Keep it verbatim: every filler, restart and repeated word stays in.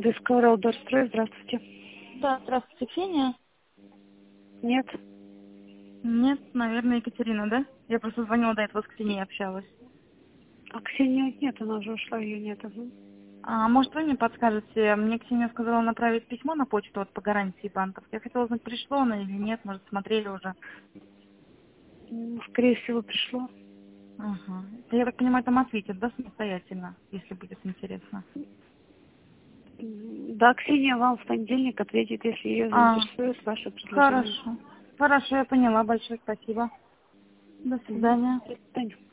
Discovery Outdoor Строй, здравствуйте. Да, здравствуйте, Ксения. Нет. Нет, наверное, Екатерина, да? Я просто звонила до этого с Ксенией, общалась. А Ксении нет, она уже ушла, ее нет. Угу. А может, вы мне подскажете? Мне Ксения сказала направить письмо на почту вот, по гарантии банков. Я хотела узнать, пришло оно или нет, может, смотрели уже. Ну, скорее всего, пришло. Ага. Я так понимаю, там ответят, да, самостоятельно, если будет интересно. М, Да, Ксения вам в понедельник ответит, если ее А, заинтересует ваше предложение. хорошо. Хорошо, я поняла. Большое спасибо. До Мгм. свидания. До свидания.